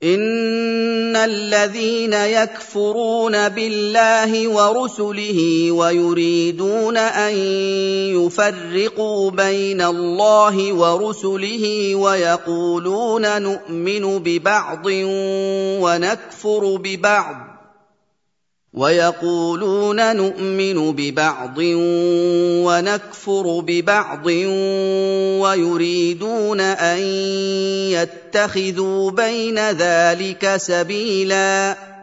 إِنَّ الَّذِينَ يَكْفُرُونَ بِاللَّهِ وَرُسُلِهِ وَيُرِيدُونَ أَن يُفَرِّقُوا بَيْنَ اللَّهِ وَرُسُلِهِ وَيَقُولُونَ نُؤْمِنُ بِبَعْضٍ وَنَكْفُرُ بِبَعْضٍ وَيُرِيدُونَ أَن يَتَّخِذُوا بَيْنَ ذَلِكَ سَبِيلًا